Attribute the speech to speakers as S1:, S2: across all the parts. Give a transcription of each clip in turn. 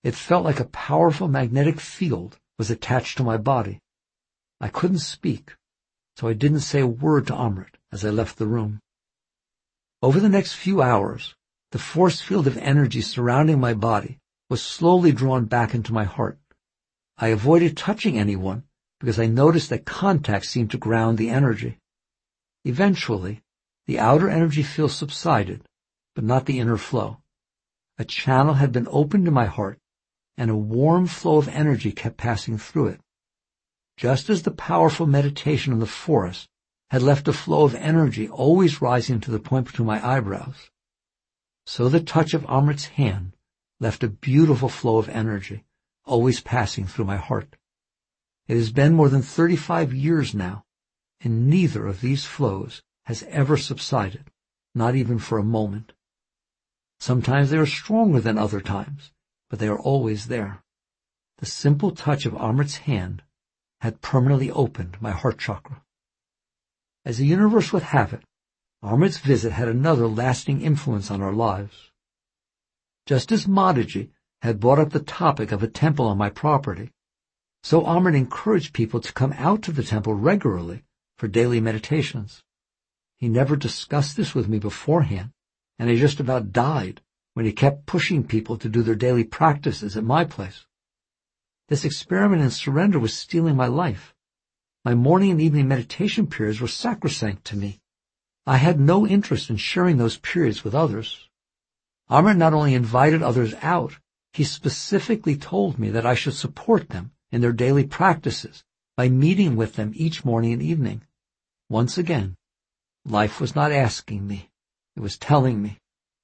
S1: It felt like a powerful magnetic field was attached to my body. I couldn't speak, so I didn't say a word to Amrit as I left the room. Over the next few hours, the force field of energy surrounding my body was slowly drawn back into my heart. I avoided touching anyone because I noticed that contact seemed to ground the energy. Eventually, the outer energy field subsided, but not the inner flow. A channel had been opened in my heart, and a warm flow of energy kept passing through it. Just as the powerful meditation in the forest had left a flow of energy always rising to the point between my eyebrows, so the touch of Amrit's hand left a beautiful flow of energy always passing through my heart. It has been more than 35 years now, and neither of these flows has ever subsided, not even for a moment. Sometimes they are stronger than other times, but they are always there. The simple touch of Amrit's hand had permanently opened my heart chakra. As the universe would have it, Amrit's visit had another lasting influence on our lives. Just as Mataji had brought up the topic of a temple on my property, so Amrit encouraged people to come out to the temple regularly for daily meditations. He never discussed this with me beforehand, and he just about died when he kept pushing people to do their daily practices at my place. This experiment in surrender was stealing my life. My morning and evening meditation periods were sacrosanct to me. I had no interest in sharing those periods with others. Amrit not only invited others out, he specifically told me that I should support them in their daily practices by meeting with them each morning and evening. Once again, life was not asking me, it was telling me.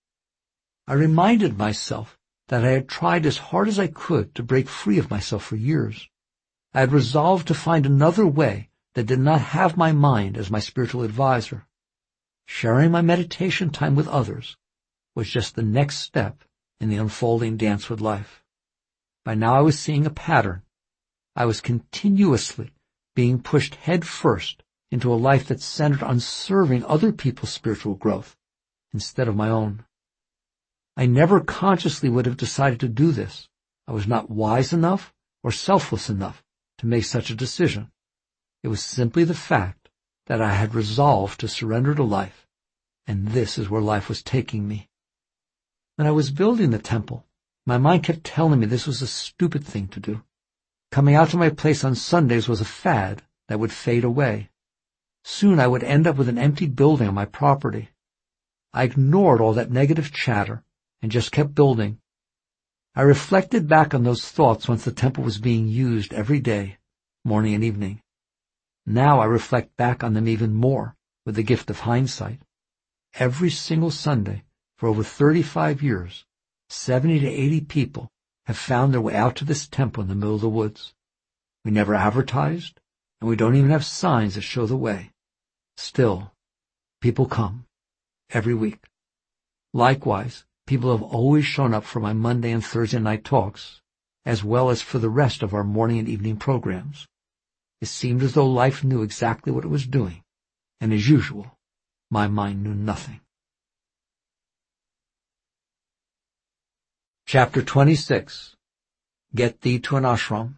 S1: I reminded myself that I had tried as hard as I could to break free of myself for years. I had resolved to find another way that did not have my mind as my spiritual advisor. Sharing my meditation time with others was just the next step in the unfolding dance with life. By now I was seeing a pattern. I was continuously being pushed head first into a life that centered on serving other people's spiritual growth instead of my own. I never consciously would have decided to do this. I was not wise enough or selfless enough to make such a decision. It was simply the fact that I had resolved to surrender to life, and this is where life was taking me. When I was building the temple, my mind kept telling me this was a stupid thing to do. Coming out to my place on Sundays was a fad that would fade away. Soon I would end up with an empty building on my property. I ignored all that negative chatter and just kept building. I reflected back on those thoughts once the temple was being used every day, morning and evening. Now I reflect back on them even more with the gift of hindsight. Every single Sunday for over 35 years, 70 to 80 people have found their way out to this temple in the middle of the woods. We never advertised, and we don't even have signs that show the way. Still, people come every week. Likewise, people have always shown up for my Monday and Thursday night talks, as well as for the rest of our morning and evening programs. It seemed as though life knew exactly what it was doing, and as usual, my mind knew nothing. Chapter 26. Get Thee to an Ashram.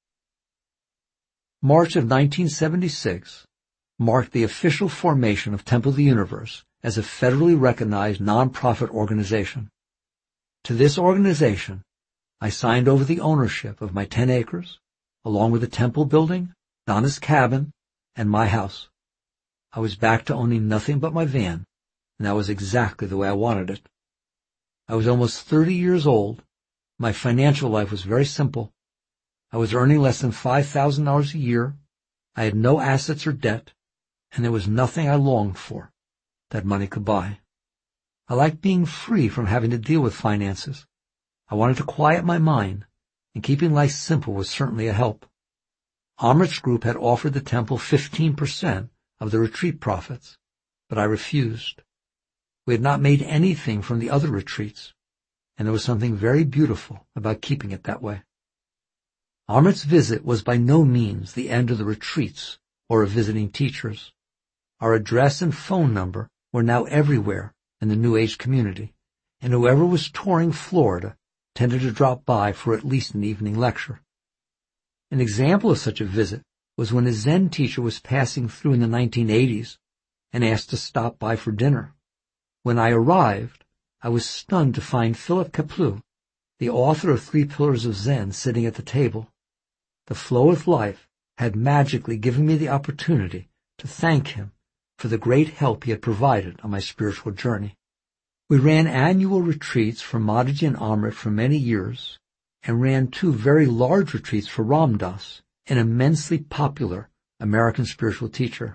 S1: March of 1976 marked the official formation of Temple of the Universe as a federally recognized non-profit organization. To this organization, I signed over the ownership of my 10 acres, along with the temple building, Donna's cabin, and my house. I was back to owning nothing but my van, and that was exactly the way I wanted it. I was almost 30 years old. My financial life was very simple. I was earning less than $5,000 a year. I had no assets or debt, and there was nothing I longed for that money could buy. I liked being free from having to deal with finances. I wanted to quiet my mind, and keeping life simple was certainly a help. Amrit's group had offered the temple 15% of the retreat profits, but I refused. We had not made anything from the other retreats, and there was something very beautiful about keeping it that way. Amrit's visit was by no means the end of the retreats or of visiting teachers. Our address and phone number were now everywhere in the New Age community, and whoever was touring Florida tended to drop by for at least an evening lecture. An example of such a visit was when a Zen teacher was passing through in the 1980s and asked to stop by for dinner. When I arrived, I was stunned to find Philip Kapleau, the author of 3 Pillars of Zen, sitting at the table. The flow of life had magically given me the opportunity to thank him for the great help he had provided on my spiritual journey. We ran annual retreats for Mataji and Amrit for many years, and ran 2 very large retreats for Ram Dass, an immensely popular American spiritual teacher.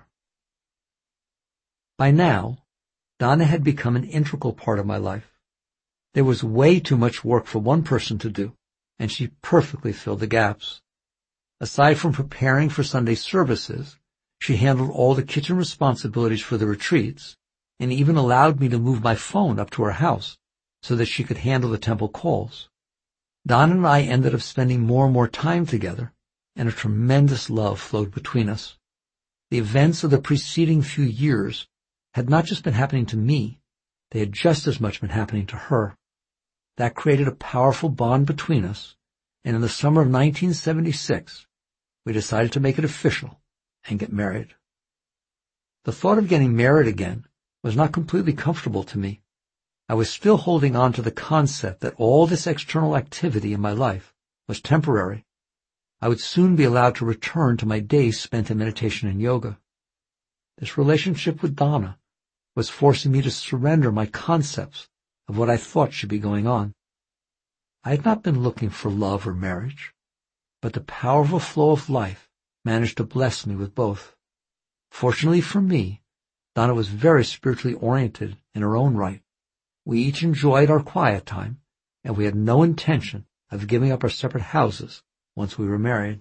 S1: By now, Donna had become an integral part of my life. There was way too much work for one person to do, and she perfectly filled the gaps. Aside from preparing for Sunday services, she handled all the kitchen responsibilities for the retreats, and even allowed me to move my phone up to her house so that she could handle the temple calls. Donna and I ended up spending more and more time together, and a tremendous love flowed between us. The events of the preceding few years had not just been happening to me, they had just as much been happening to her. That created a powerful bond between us, and in the summer of 1976, we decided to make it official and get married. The thought of getting married again was not completely comfortable to me. I was still holding on to the concept that all this external activity in my life was temporary. I would soon be allowed to return to my days spent in meditation and yoga. This relationship with Donna was forcing me to surrender my concepts of what I thought should be going on. I had not been looking for love or marriage, but the powerful flow of life managed to bless me with both. Fortunately for me, Donna was very spiritually oriented in her own right. We each enjoyed our quiet time, and we had no intention of giving up our separate houses once we were married.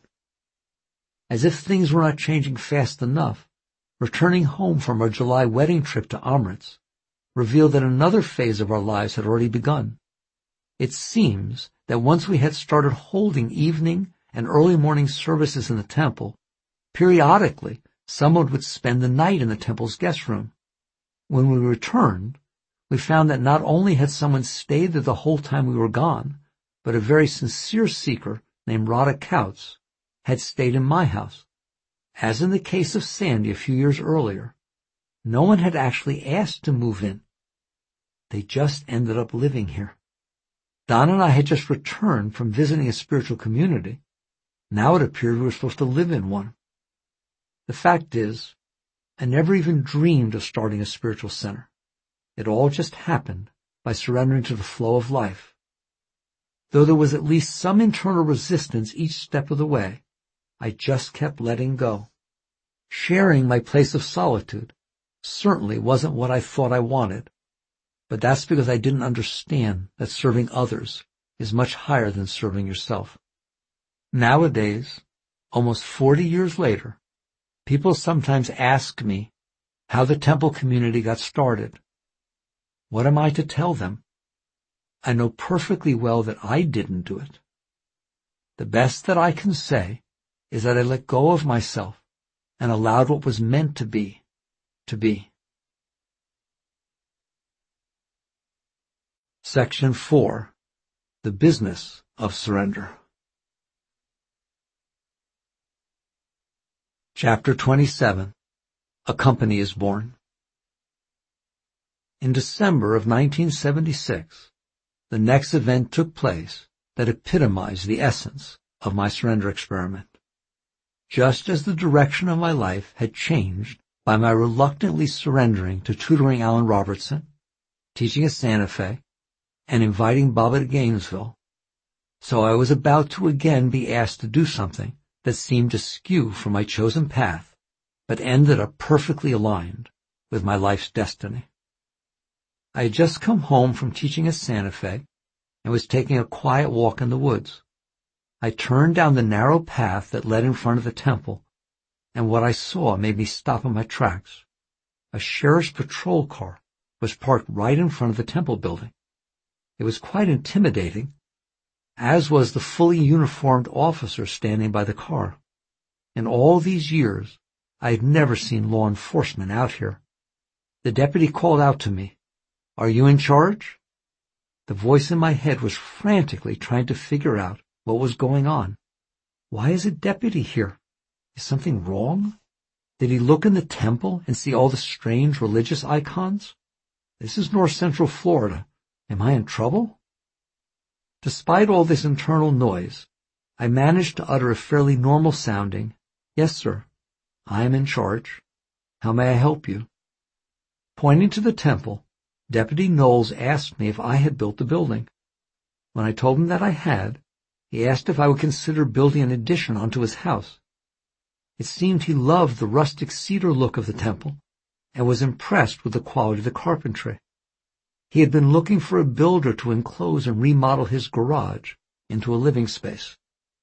S1: As if things were not changing fast enough, returning home from our July wedding trip to Amrit's revealed that another phase of our lives had already begun. It seems that once we had started holding evening and early morning services in the temple, periodically someone would spend the night in the temple's guest room. When we returned, we found that not only had someone stayed there the whole time we were gone, but a very sincere seeker named Radha Kautz had stayed in my house. As in the case of Sandy a few years earlier, no one had actually asked to move in. They just ended up living here. Donna and I had just returned from visiting a spiritual community. Now it appeared we were supposed to live in one. The fact is, I never even dreamed of starting a spiritual center. It all just happened by surrendering to the flow of life. Though there was at least some internal resistance each step of the way, I just kept letting go. Sharing my place of solitude certainly wasn't what I thought I wanted, but that's because I didn't understand that serving others is much higher than serving yourself. Nowadays, almost 40 years later, people sometimes ask me how the temple community got started. What am I to tell them? I know perfectly well that I didn't do it. The best that I can say is that I let go of myself and allowed what was meant to be, to be. Section 4. The Business of Surrender. Chapter 27. A Company is Born. In December of 1976, the next event took place that epitomized the essence of my surrender experiment. Just as the direction of my life had changed by my reluctantly surrendering to tutoring Alan Robertson, teaching at Santa Fe, and inviting Baba to Gainesville, so I was about to again be asked to do something that seemed askew from my chosen path, but ended up perfectly aligned with my life's destiny. I had just come home from teaching at Santa Fe and was taking a quiet walk in the woods. I turned down the narrow path that led in front of the temple, and what I saw made me stop in my tracks. A sheriff's patrol car was parked right in front of the temple building. It was quite intimidating, as was the fully uniformed officer standing by the car. In all these years, I had never seen law enforcement out here. The deputy called out to me, "Are you in charge?" The voice in my head was frantically trying to figure out what was going on. Why is a deputy here? Is something wrong? Did he look in the temple and see all the strange religious icons? This is North Central Florida. Am I in trouble? Despite all this internal noise, I managed to utter a fairly normal-sounding, "Yes, sir. I am in charge. How may I help you?" Pointing to the temple, Deputy Knowles asked me if I had built the building. When I told him that I had, he asked if I would consider building an addition onto his house. It seemed he loved the rustic cedar look of the temple and was impressed with the quality of the carpentry. He had been looking for a builder to enclose and remodel his garage into a living space.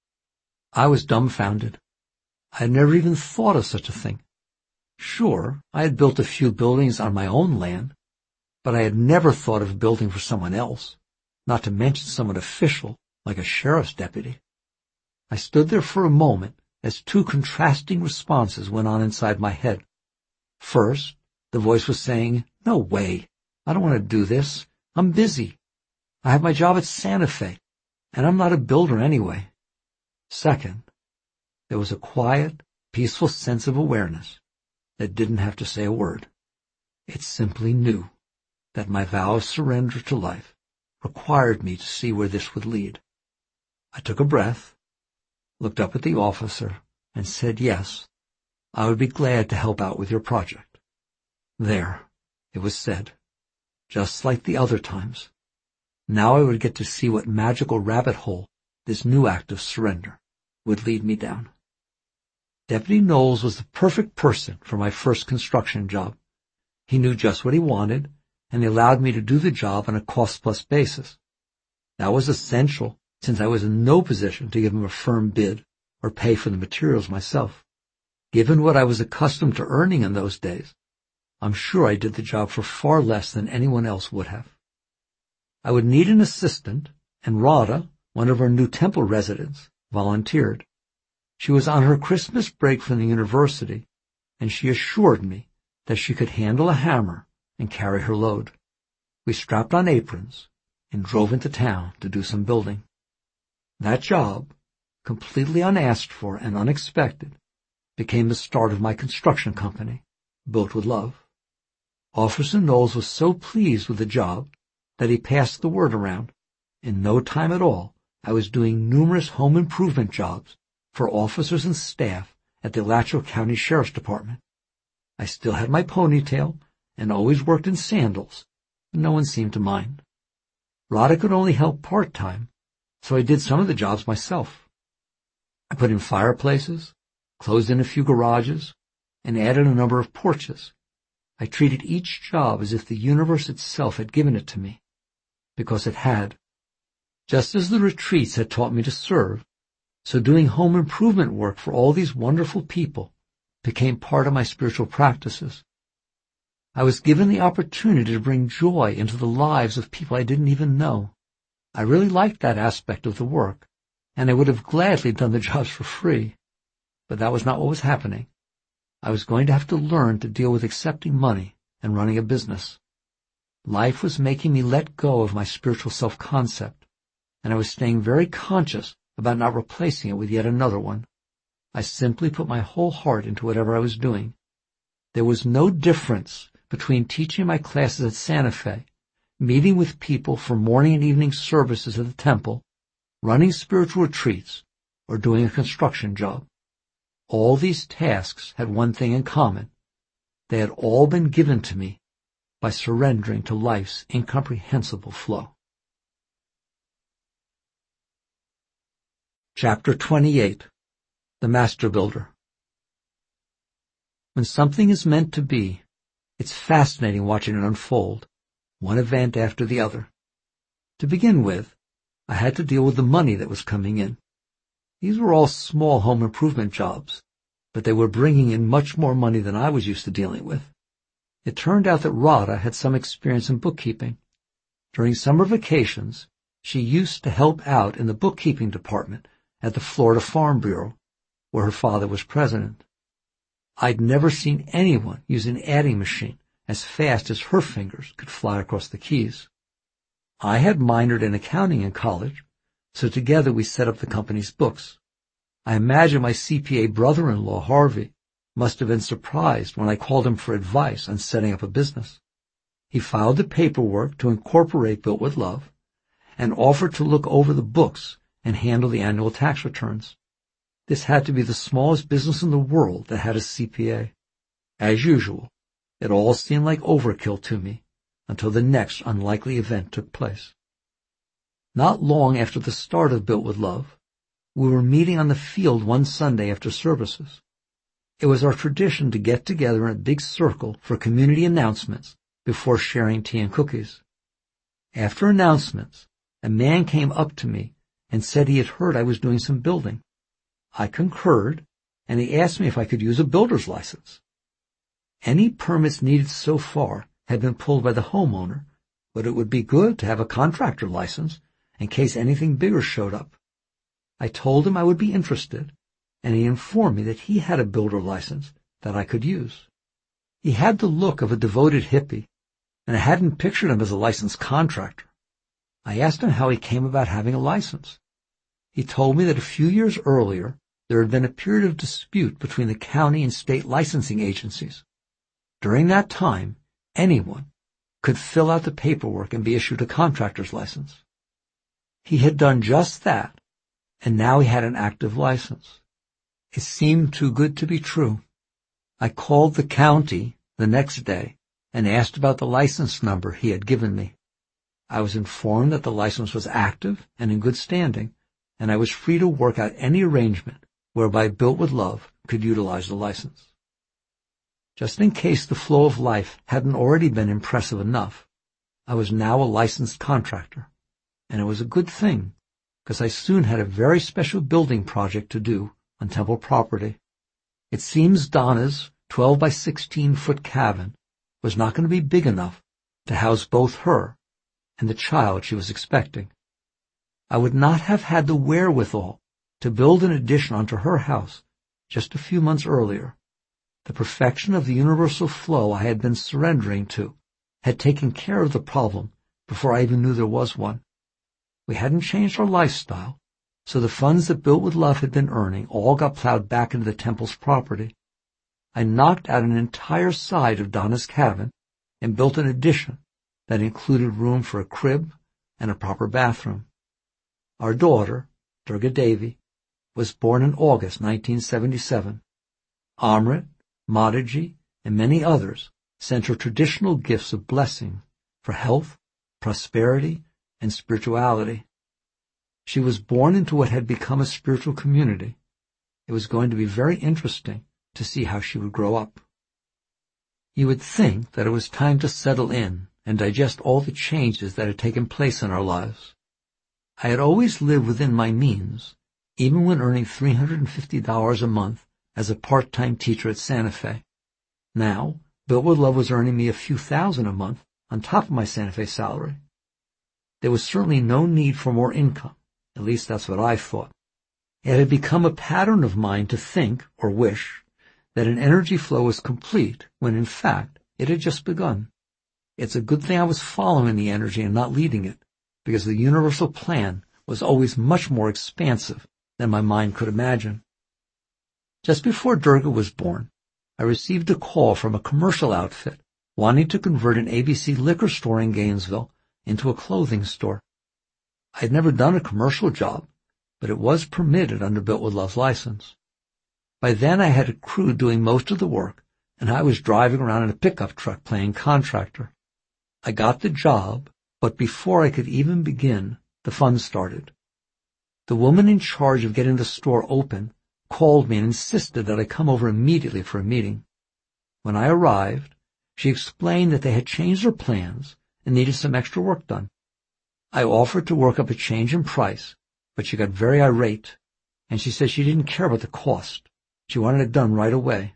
S1: I was dumbfounded. I had never even thought of such a thing. Sure, I had built a few buildings on my own land, but I had never thought of building for someone else, not to mention someone official like a sheriff's deputy. I stood there for a moment as two contrasting responses went on inside my head. First, the voice was saying, "No way. I don't want to do this. I'm busy. I have my job at Santa Fe, and I'm not a builder anyway." Second, there was a quiet, peaceful sense of awareness that didn't have to say a word. It simply knew that my vow of surrender to life required me to see where this would lead. I took a breath, looked up at the officer, and said yes, I would be glad to help out with your project. There, it was said, just like the other times. Now I would get to see what magical rabbit hole this new act of surrender would lead me down. Deputy Knowles was the perfect person for my first construction job. He knew just what he wanted, and he allowed me to do the job on a cost-plus basis. That was essential, since I was in no position to give him a firm bid or pay for the materials myself. Given what I was accustomed to earning in those days, I'm sure I did the job for far less than anyone else would have. I would need an assistant, and Rhoda, one of our new temple residents, volunteered. She was on her Christmas break from the university, and she assured me that she could handle a hammer and carry her load. We strapped on aprons and drove into town to do some building. That job, completely unasked for and unexpected, became the start of my construction company, Built with Love. Officer Knowles was so pleased with the job that he passed the word around. In no time at all, I was doing numerous home improvement jobs for officers and staff at the Alachua County Sheriff's Department. I still had my ponytail and always worked in sandals, but no one seemed to mind. Rhoda could only help part-time, so I did some of the jobs myself. I put in fireplaces, closed in a few garages, and added a number of porches. I treated each job as if the universe itself had given it to me, because it had. Just as the retreats had taught me to serve, so doing home improvement work for all these wonderful people became part of my spiritual practices. I was given the opportunity to bring joy into the lives of people I didn't even know. I really liked that aspect of the work, and I would have gladly done the jobs for free. But that was not what was happening. I was going to have to learn to deal with accepting money and running a business. Life was making me let go of my spiritual self-concept, and I was staying very conscious about not replacing it with yet another one. I simply put my whole heart into whatever I was doing. There was no difference between teaching my classes at Santa Fe, meeting with people for morning and evening services at the temple, running spiritual retreats, or doing a construction job. All these tasks had one thing in common. They had all been given to me by surrendering to life's incomprehensible flow. Chapter 28. The Master Builder. When something is meant to be, it's fascinating watching it unfold, one event after the other. To begin with, I had to deal with the money that was coming in. These were all small home improvement jobs, but they were bringing in much more money than I was used to dealing with. It turned out that Rhoda had some experience in bookkeeping. During summer vacations, she used to help out in the bookkeeping department at the Florida Farm Bureau, where her father was president. I'd never seen anyone use an adding machine as fast as her fingers could fly across the keys. I had minored in accounting in college, so together we set up the company's books. I imagine my CPA brother-in-law, Harvey, must have been surprised when I called him for advice on setting up a business. He filed the paperwork to incorporate Built with Love and offered to look over the books and handle the annual tax returns. This had to be the smallest business in the world that had a CPA. As usual, it all seemed like overkill to me until the next unlikely event took place. Not long after the start of Built with Love, we were meeting on the field one Sunday after services. It was our tradition to get together in a big circle for community announcements before sharing tea and cookies. After announcements, a man came up to me and said he had heard I was doing some building. I concurred, and he asked me if I could use a builder's license. Any permits needed so far had been pulled by the homeowner, but it would be good to have a contractor license in case anything bigger showed up. I told him I would be interested, and he informed me that he had a builder license that I could use. He had the look of a devoted hippie, and I hadn't pictured him as a licensed contractor. I asked him how he came about having a license. He told me that a few years earlier there had been a period of dispute between the county and state licensing agencies. During that time, anyone could fill out the paperwork and be issued a contractor's license. He had done just that, and now he had an active license. It seemed too good to be true. I called the county the next day and asked about the license number he had given me. I was informed that the license was active and in good standing, and I was free to work out any arrangement whereby Built with Love could utilize the license. Just in case the flow of life hadn't already been impressive enough, I was now a licensed contractor, and it was a good thing, because I soon had a very special building project to do on Temple property. It seems Donna's 12 by 16-foot cabin was not going to be big enough to house both her and the child she was expecting. I would not have had the wherewithal to build an addition onto her house just a few months earlier. The perfection of the universal flow I had been surrendering to had taken care of the problem before I even knew there was one. We hadn't changed our lifestyle, so the funds that Built with Love had been earning all got plowed back into the Temple's property. I knocked out an entire side of Donna's cabin and built an addition that included room for a crib and a proper bathroom. Our daughter, Durga Devi, was born in August 1977. Amrit, Mataji, and many others sent her traditional gifts of blessing for health, prosperity, and spirituality. She was born into what had become a spiritual community. It was going to be very interesting to see how she would grow up. You would think that it was time to settle in and digest all the changes that had taken place in our lives. I had always lived within my means, even when earning $350 a month as a part-time teacher at Santa Fe. Now, Built with Love was earning me a few thousand a month on top of my Santa Fe salary. There was certainly no need for more income, at least that's what I thought. It had become a pattern of mine to think, or wish, that an energy flow was complete when in fact it had just begun. It's a good thing I was following the energy and not leading it, because the universal plan was always much more expansive than my mind could imagine. Just before Durga was born, I received a call from a commercial outfit wanting to convert an ABC liquor store in Gainesville into a clothing store. I had never done a commercial job, but it was permitted under Built with Love's license. By then I had a crew doing most of the work, and I was driving around in a pickup truck playing contractor. I got the job, but before I could even begin, the fun started. The woman in charge of getting the store open called me and insisted that I come over immediately for a meeting. When I arrived, she explained that they had changed their plans and needed some extra work done. I offered to work up a change in price, but she got very irate, and she said she didn't care about the cost. She wanted it done right away.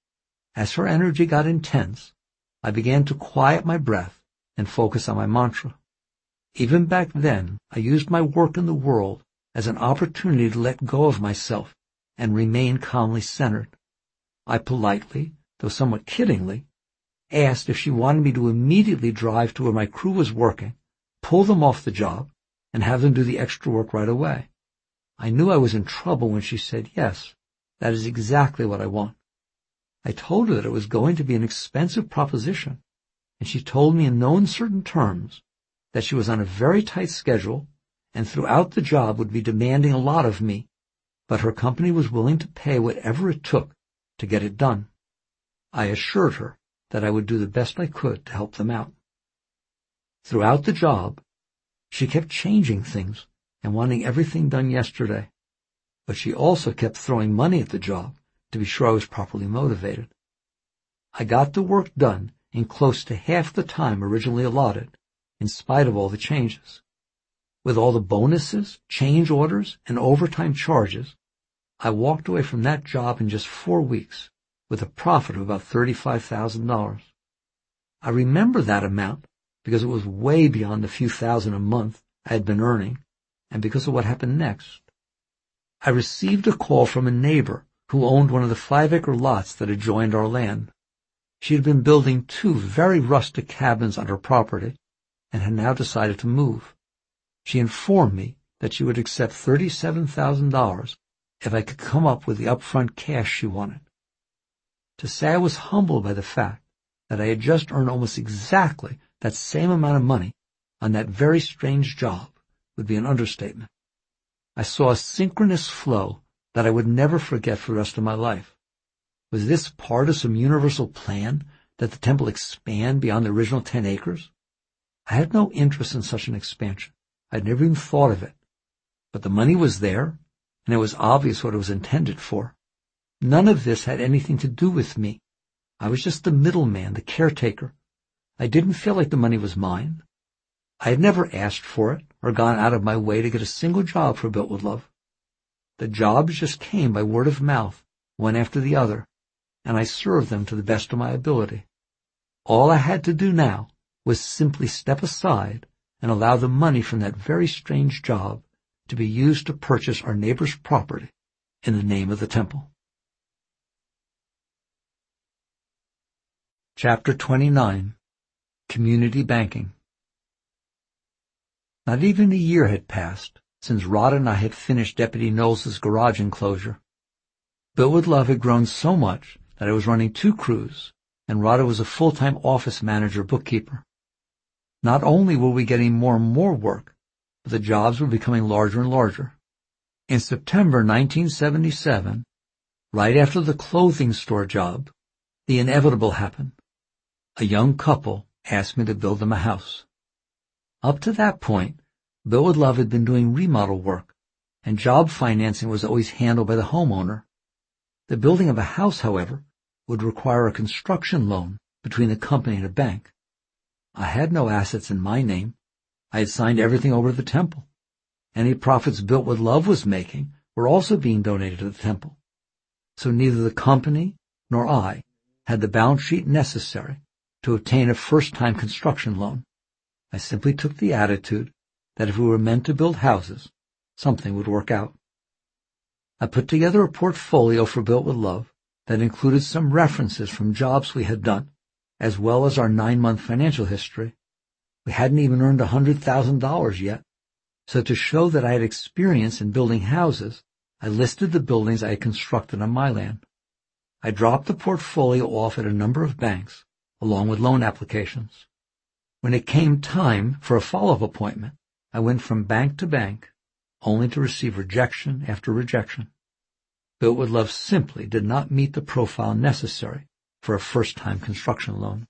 S1: As her energy got intense, I began to quiet my breath and focus on my mantra. Even back then, I used my work in the world as an opportunity to let go of myself and remain calmly centered. I politely, though somewhat kiddingly, asked if she wanted me to immediately drive to where my crew was working pull them off the job, and have them do the extra work right away. I knew I was in trouble when she said, yes, that is exactly what I want. I told her that it was going to be an expensive proposition, and she told me in no uncertain terms that she was on a very tight schedule and throughout the job would be demanding a lot of me, but her company was willing to pay whatever it took to get it done. I assured her that I would do the best I could to help them out. Throughout the job, she kept changing things and wanting everything done yesterday, but she also kept throwing money at the job to be sure I was properly motivated. I got the work done in close to half the time originally allotted, in spite of all the changes. With all the bonuses, change orders, and overtime charges, I walked away from that job in just 4 weeks with a profit of about $35,000. I remember that amount because it was way beyond the few thousand a month I had been earning, and because of what happened next. I received a call from a neighbor who owned one of the 5-acre lots that adjoined our land. She had been building 2 very rustic cabins on her property and had now decided to move. She informed me that she would accept $37,000 if I could come up with the upfront cash she wanted. To say I was humbled by the fact that I had just earned almost exactly that same amount of money on that very strange job would be an understatement. I saw a synchronous flow that I would never forget for the rest of my life. Was this part of some universal plan that the temple expand beyond the original 10 acres? I had no interest in such an expansion. I'd never even thought of it. But the money was there, and it was obvious what it was intended for. None of this had anything to do with me. I was just the middleman, the caretaker. I didn't feel like the money was mine. I had never asked for it or gone out of my way to get a single job for Built with Love. The jobs just came by word of mouth, one after the other, and I served them to the best of my ability. All I had to do now was simply step aside and allow the money from that very strange job to be used to purchase our neighbor's property in the name of the temple. Chapter 29. Community Banking. Not even a year had passed since Rod and I had finished Deputy Knowles' garage enclosure. Built with Love had grown so much that I was running 2 crews, and Rod was a full-time office manager bookkeeper. Not only were we getting more and more work, but the jobs were becoming larger and larger. In September 1977, right after the clothing store job, the inevitable happened. A young couple asked me to build them a house. Up to that point, Built with Love had been doing remodel work, and job financing was always handled by the homeowner. The building of a house, however, would require a construction loan between the company and a bank. I had no assets in my name. I had signed everything over to the temple. Any profits Built with Love was making were also being donated to the temple. So neither the company nor I had the balance sheet necessary to obtain a first-time construction loan. I simply took the attitude that if we were meant to build houses, something would work out. I put together a portfolio for Built with Love that included some references from jobs we had done, as well as our 9-month financial history. We hadn't even earned $100,000 yet, so to show that I had experience in building houses, I listed the buildings I had constructed on my land. I dropped the portfolio off at a number of banks, along with loan applications. When it came time for a follow-up appointment, I went from bank to bank, only to receive rejection after rejection. Built with Love simply did not meet the profile necessary for a first-time construction loan.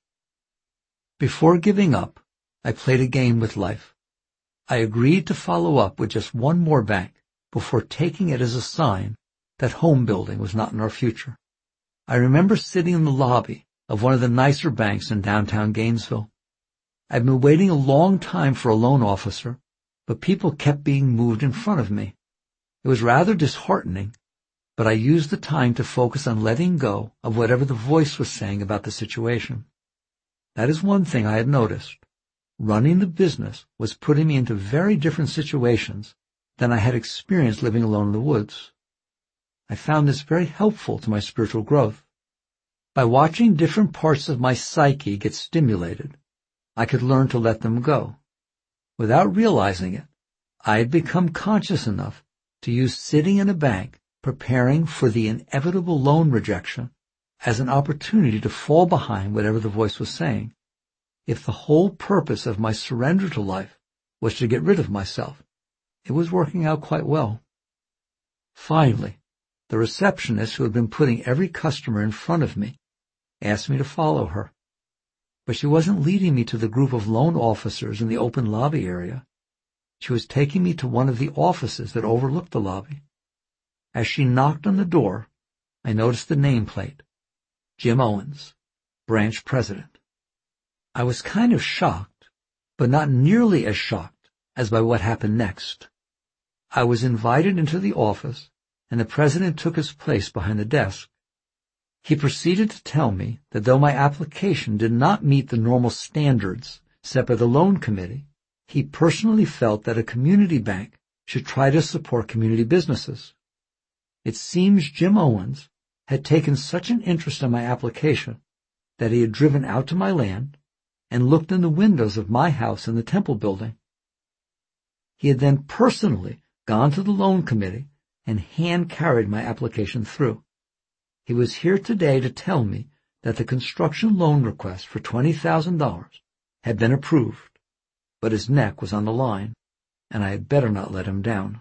S1: Before giving up, I played a game with life. I agreed to follow up with just one more bank before taking it as a sign that home building was not in our future. I remember sitting in the lobby of one of the nicer banks in downtown Gainesville. I'd been waiting a long time for a loan officer, but people kept being moved in front of me. It was rather disheartening, but I used the time to focus on letting go of whatever the voice was saying about the situation. That is one thing I had noticed. Running the business was putting me into very different situations than I had experienced living alone in the woods. I found this very helpful to my spiritual growth. By watching different parts of my psyche get stimulated, I could learn to let them go. Without realizing it, I had become conscious enough to use sitting in a bank preparing for the inevitable loan rejection as an opportunity to fall behind whatever the voice was saying. If the whole purpose of my surrender to life was to get rid of myself, it was working out quite well. Finally, the receptionist who had been putting every customer in front of me asked me to follow her. But she wasn't leading me to the group of loan officers in the open lobby area. She was taking me to one of the offices that overlooked the lobby. As she knocked on the door, I noticed the nameplate, Jim Owens, branch president. I was kind of shocked, but not nearly as shocked as by what happened next. I was invited into the office, and the president took his place behind the desk. He proceeded to tell me that though my application did not meet the normal standards set by the loan committee, he personally felt that a community bank should try to support community businesses. It seems Jim Owens had taken such an interest in my application that he had driven out to my land and looked in the windows of my house in the Temple building. He had then personally gone to the loan committee and hand-carried my application through. He was here today to tell me that the construction loan request for $20,000 had been approved, but his neck was on the line, and I had better not let him down.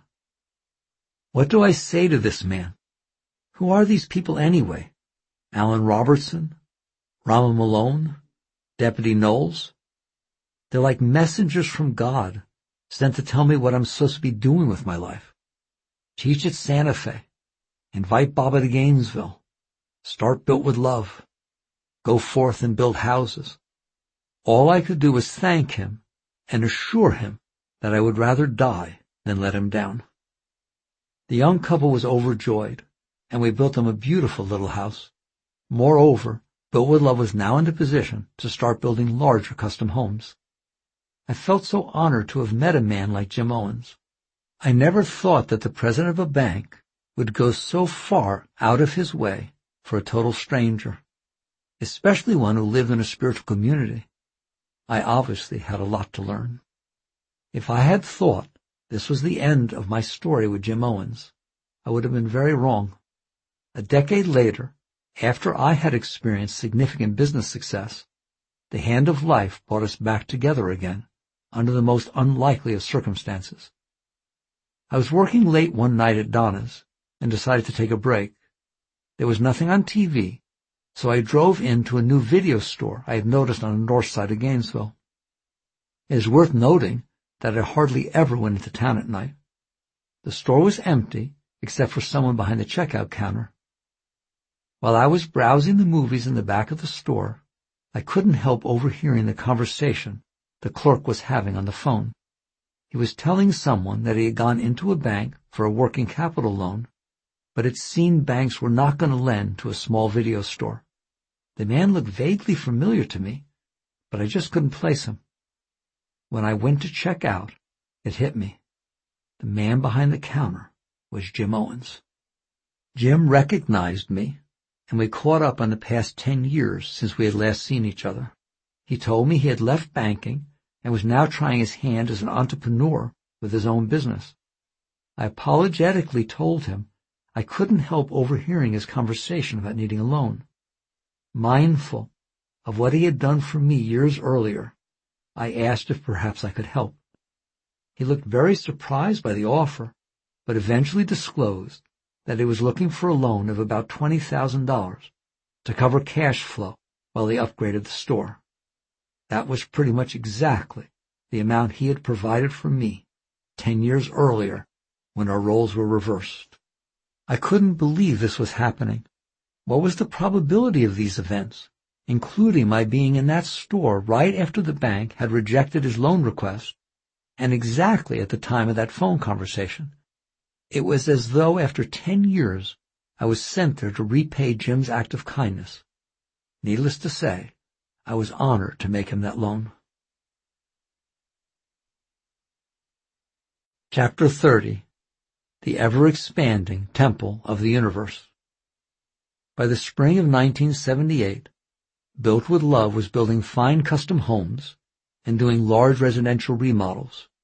S1: What do I say to this man? Who are these people anyway? Alan Robertson? Rama Malone? Deputy Knowles? They're like messengers from God, sent to tell me what I'm supposed to be doing with my life. Teach at Santa Fe. Invite Baba to Gainesville. Start Built with Love. Go forth and build houses. All I could do was thank him and assure him that I would rather die than let him down. The young couple was overjoyed, and we built them a beautiful little house. Moreover, Built with Love was now in the position to start building larger custom homes. I felt so honored to have met a man like Jim Owens. I never thought that the president of a bank would go so far out of his way for a total stranger, especially one who lived in a spiritual community. I obviously had a lot to learn. If I had thought this was the end of my story with Jim Owens, I would have been very wrong. A decade later, after I had experienced significant business success, the hand of life brought us back together again under the most unlikely of circumstances. I was working late one night at Donna's and decided to take a break. There was nothing on TV, so I drove into a new video store I had noticed on the north side of Gainesville. It is worth noting that I hardly ever went into town at night. The store was empty, except for someone behind the checkout counter. While I was browsing the movies in the back of the store, I couldn't help overhearing the conversation the clerk was having on the phone. He was telling someone that he had gone into a bank for a working capital loan, but it seemed banks were not going to lend to a small video store. The man looked vaguely familiar to me, but I just couldn't place him. When I went to check out, it hit me. The man behind the counter was Jim Owens. Jim recognized me, and we caught up on the past 10 years since we had last seen each other. He told me he had left banking and was now trying his hand as an entrepreneur with his own business. I apologetically told him I couldn't help overhearing his conversation about needing a loan. Mindful of what he had done for me years earlier, I asked if perhaps I could help. He looked very surprised by the offer, but eventually disclosed that he was looking for a loan of about $20,000 to cover cash flow while he upgraded the store. That was pretty much exactly the amount he had provided for me 10 years earlier when our roles were reversed. I couldn't believe this was happening. What was the probability of these events, including my being in that store right after the bank had rejected his loan request, and exactly at the time of that phone conversation? It was as though after 10 years I was sent there to repay Jim's act of kindness. Needless to say, I was honored to make him that loan. Chapter 30. The Ever-Expanding Temple of the Universe. By the spring of 1978, Built with Love was building fine custom homes and doing large residential remodels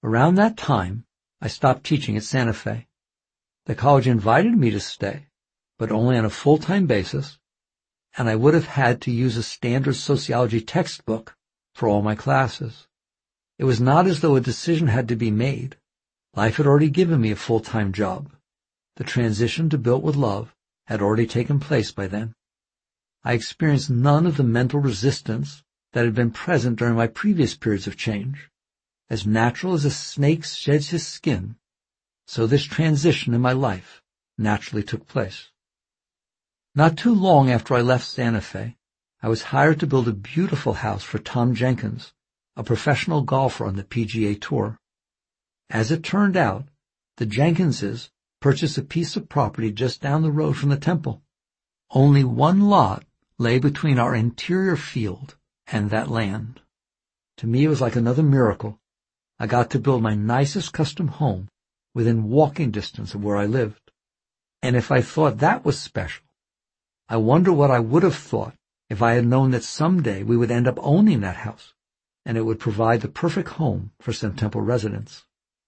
S1: Around that time, I stopped teaching at Santa Fe. The college invited me to stay, but only on a full-time basis, and I would have had to use a standard sociology textbook for all my classes. It was not as though a decision had to be made. Life had already given me a full-time job. The transition to Built with Love had already taken place by then. I experienced none of the mental resistance that had been present during my previous periods of change. As natural as a snake sheds his skin, so this transition in my life naturally took place. Not too long after I left Santa Fe, I was hired to build a beautiful house for Tom Jenkins, a professional golfer on the PGA Tour. As it turned out, the Jenkinses purchased a piece of property just down the road from the temple. Only one lot lay between our interior field and that land. To me, it was like another miracle. I got to build my nicest custom home within walking distance of where I lived. And if I thought that was special, I wonder what I would have thought if I had known that someday we would end up owning that house, and it would provide the perfect home for some temple residents.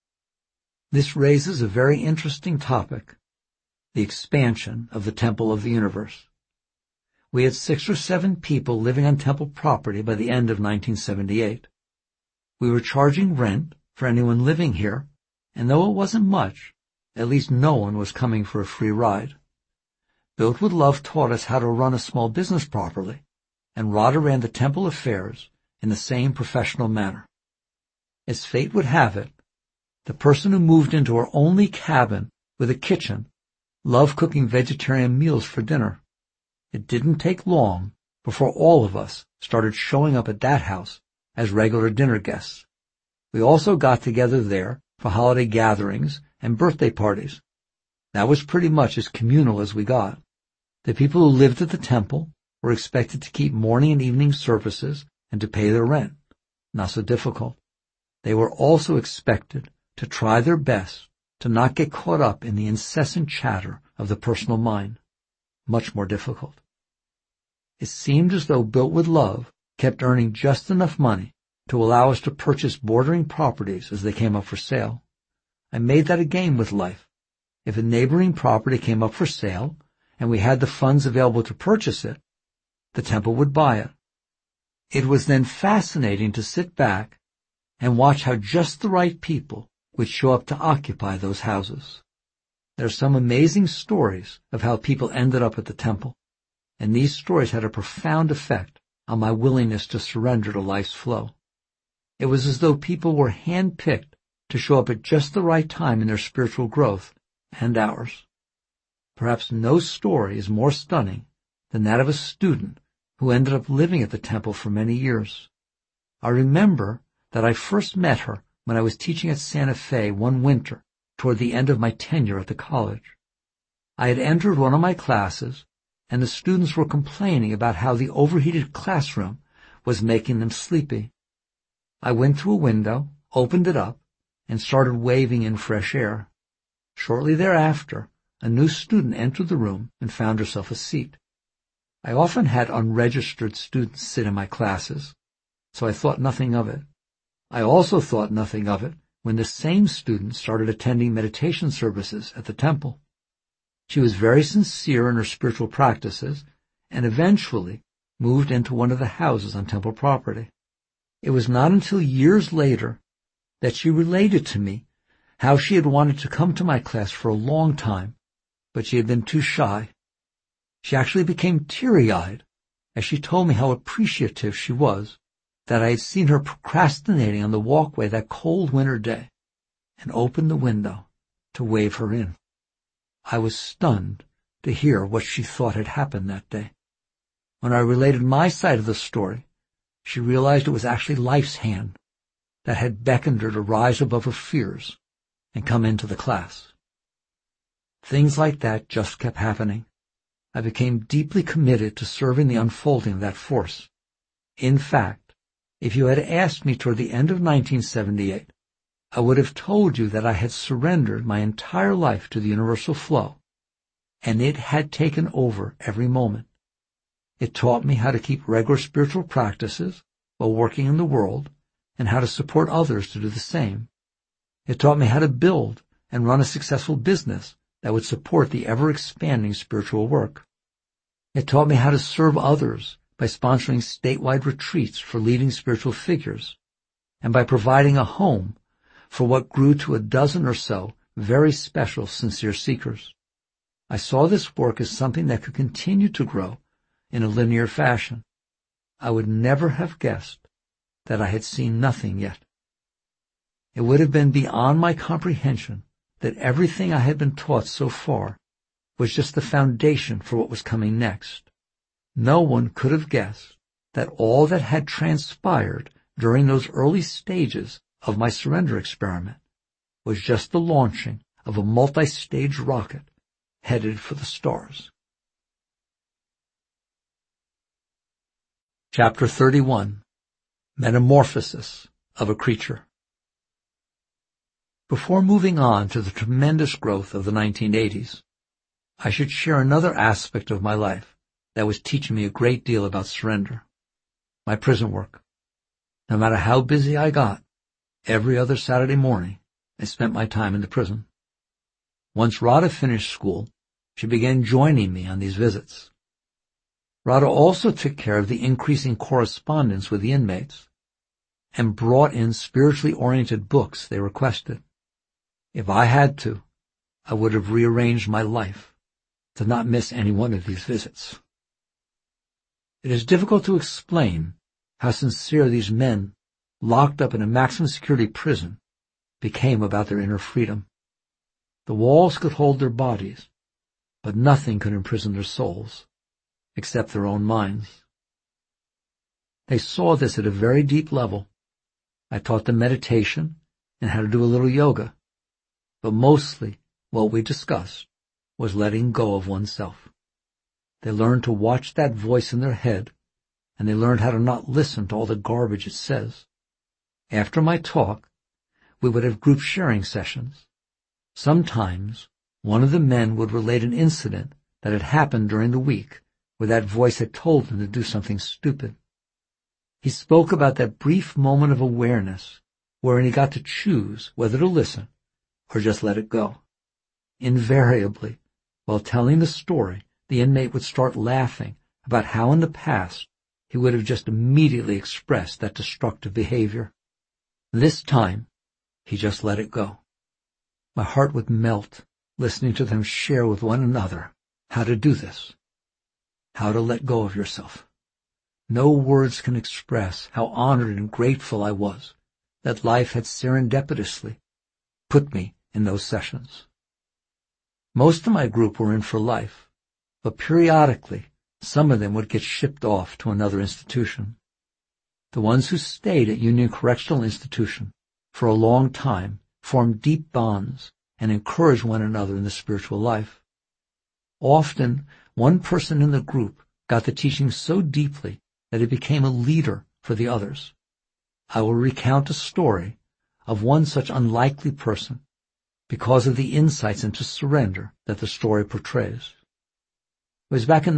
S1: This raises a very interesting topic, the expansion of the Temple of the Universe. We had 6 or 7 people living on temple property by the end of 1978. We were charging rent for anyone living here, and though it wasn't much, at least no one was coming for a free ride. Built with Love taught us how to run a small business properly, and Radha ran the temple affairs in the same professional manner. As fate would have it, the person who moved into our only cabin with a kitchen loved cooking vegetarian meals for dinner. It didn't take long before all of us started showing up at that house as regular dinner guests. We also got together there for holiday gatherings and birthday parties. That was pretty much as communal as we got. The people who lived at the temple were expected to keep morning and evening services and to pay their rent. Not so difficult. They were also expected to try their best to not get caught up in the incessant chatter of the personal mind. Much more difficult. It seemed as though Built with Love kept earning just enough money to allow us to purchase bordering properties as they came up for sale. I made that a game with life. If a neighboring property came up for sale and we had the funds available to purchase it, the temple would buy it. It was then fascinating to sit back and watch how just the right people would show up to occupy those houses. There are some amazing stories of how people ended up at the temple, and these stories had a profound effect on my willingness to surrender to life's flow. It was as though people were hand-picked to show up at just the right time in their spiritual growth and ours. Perhaps no story is more stunning than that of a student who ended up living at the temple for many years. I remember that I first met her when I was teaching at Santa Fe one winter toward the end of my tenure at the college. I had entered one of my classes, and the students were complaining about how the overheated classroom was making them sleepy. I went to a window, opened it up, and started waving in fresh air. Shortly thereafter, a new student entered the room and found herself a seat. I often had unregistered students sit in my classes, so I thought nothing of it. I also thought nothing of it when the same student started attending meditation services at the temple. She was very sincere in her spiritual practices and eventually moved into one of the houses on temple property. It was not until years later that she related to me how she had wanted to come to my class for a long time, but she had been too shy. She actually became teary-eyed as she told me how appreciative she was that I had seen her procrastinating on the walkway that cold winter day and opened the window to wave her in. I was stunned to hear what she thought had happened that day. When I related my side of the story, she realized it was actually life's hand that had beckoned her to rise above her fears and come into the class. Things like that just kept happening. I became deeply committed to serving the unfolding of that force. In fact, if you had asked me toward the end of 1978, I would have told you that I had surrendered my entire life to the universal flow, and it had taken over every moment. It taught me how to keep regular spiritual practices while working in the world and how to support others to do the same. It taught me how to build and run a successful business that would support the ever-expanding spiritual work. It taught me how to serve others by sponsoring statewide retreats for leading spiritual figures and by providing a home for what grew to a dozen or so very special, sincere seekers. I saw this work as something that could continue to grow in a linear fashion. I would never have guessed that I had seen nothing yet. It would have been beyond my comprehension that everything I had been taught so far was just the foundation for what was coming next. No one could have guessed that all that had transpired during those early stages of my surrender experiment was just the launching of a multi-stage rocket headed for the stars. Chapter 31. Metamorphosis of a Creature. Before moving on to the tremendous growth of the 1980s, I should share another aspect of my life that was teaching me a great deal about surrender: my prison work. No matter how busy I got, every other Saturday morning I spent my time in the prison. Once Radha finished school, she began joining me on these visits. Radha also took care of the increasing correspondence with the inmates and brought in spiritually oriented books they requested. If I had to, I would have rearranged my life to not miss any one of these visits. It is difficult to explain how sincere these men, locked up in a maximum security prison, became about their inner freedom. The walls could hold their bodies, but nothing could imprison their souls, except their own minds. They saw this at a very deep level. I taught them meditation and how to do a little yoga, but mostly what we discussed was letting go of oneself. They learned to watch that voice in their head, and they learned how to not listen to all the garbage it says. After my talk, we would have group sharing sessions. Sometimes one of the men would relate an incident that had happened during the week where that voice had told him to do something stupid. He spoke about that brief moment of awareness wherein he got to choose whether to listen or just let it go. Invariably, while telling the story, the inmate would start laughing about how in the past he would have just immediately expressed that destructive behavior. This time, he just let it go. My heart would melt listening to them share with one another how to do this, how to let go of yourself. No words can express how honored and grateful I was that life had serendipitously put me in those sessions. Most of my group were in for life, but periodically some of them would get shipped off to another institution. The ones who stayed at Union Correctional Institution for a long time formed deep bonds and encouraged one another in the spiritual life. Often, one person in the group got the teaching so deeply that it became a leader for the others. I will recount a story of one such unlikely person because of the insights into surrender that the story portrays. It was back in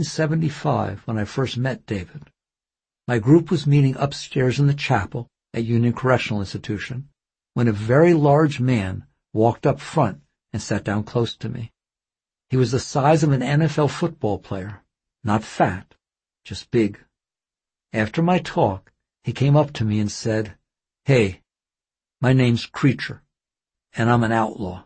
S1: 1975 when I first met David. My group was meeting upstairs in the chapel at Union Correctional Institution when a very large man walked up front and sat down close to me. He was the size of an NFL football player, not fat, just big. After my talk, he came up to me and said, "Hey, my name's Creature, and I'm an outlaw."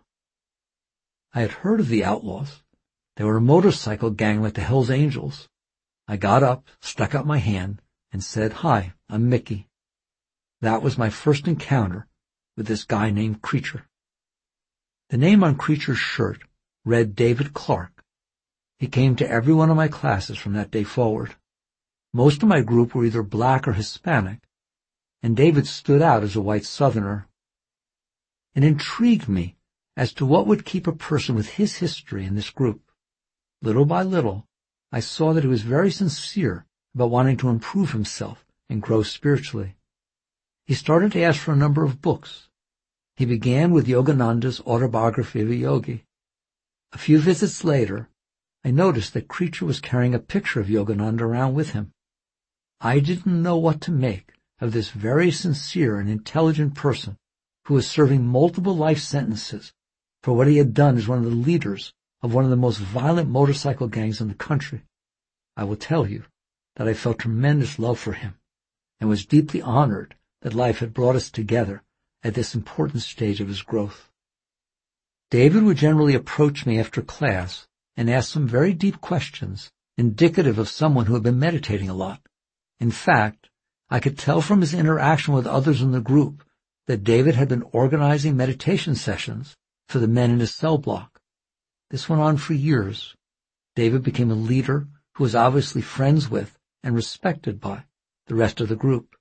S1: I had heard of the Outlaws. They were a motorcycle gang like the Hells Angels. I got up, stuck out my hand, and said, "Hi, I'm Mickey." That was my first encounter with this guy named Creature. The name on Creature's shirt read David Clark. He came to every one of my classes from that day forward. Most of my group were either black or Hispanic, and David stood out as a white Southerner. It intrigued me as to what would keep a person with his history in this group. Little by little, I saw that he was very sincere about wanting to improve himself and grow spiritually. He started to ask for a number of books. He began with Yogananda's Autobiography of a Yogi. A few visits later, I noticed that Creature was carrying a picture of Yogananda around with him. I didn't know what to make of this very sincere and intelligent person who was serving multiple life sentences for what he had done as one of the leaders of one of the most violent motorcycle gangs in the country. I will tell you that I felt tremendous love for him and was deeply honored that life had brought us together at this important stage of his growth. David would generally approach me after class and ask some very deep questions, indicative of someone who had been meditating a lot. In fact, I could tell from his interaction with others in the group that David had been organizing meditation sessions for the men in his cell block. This went on for years. David became a leader who was obviously friends with and respected by the rest of the group.